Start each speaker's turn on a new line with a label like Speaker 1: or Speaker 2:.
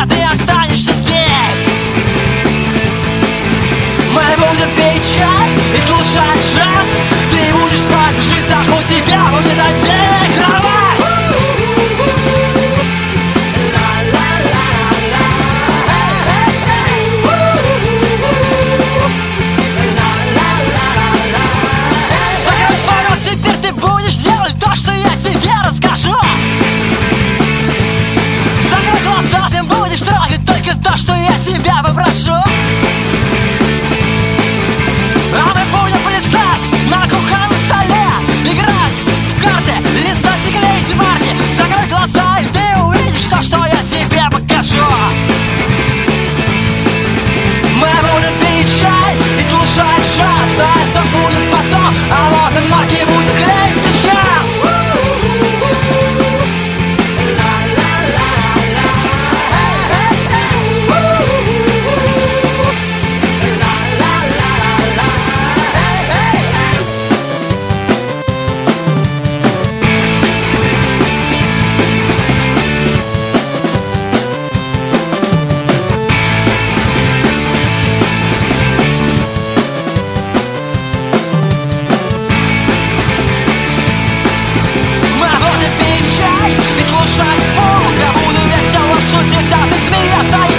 Speaker 1: тебя, ты останешься здесь. Мы будем пить чай и слушать джаз. Ты будешь спать, жизнь заход тебя будет отдельная кровать. Закрой свой рот, теперь ты будешь делать то, что я тебе расскажу. Закрой глаза, ты будешь трогать только то, что я тебя попрошу. А мы будем плясать на кухонном столе, играть в карты, лизать и клеить марки. Закрой глаза, и ты увидишь то, что я тебе покажу. Мы будем пить чай и слушать джаз, но это будет потом, а вот и марки будут клеить сейчас. Слушать фолк, я буду весело шутить, а ты смеяться.